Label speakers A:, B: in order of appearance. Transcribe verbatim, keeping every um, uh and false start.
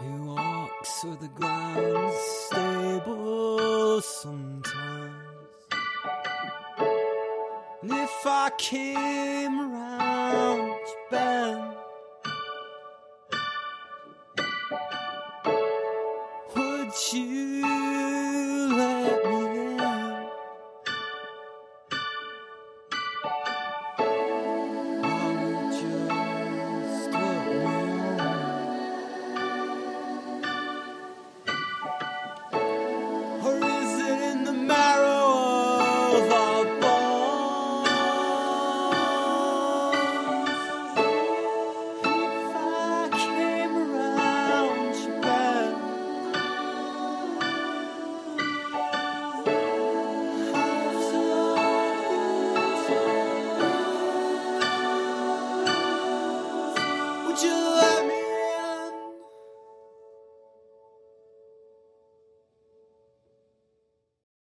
A: He walks with the ground stable sometimes. And if I came around your bend, would you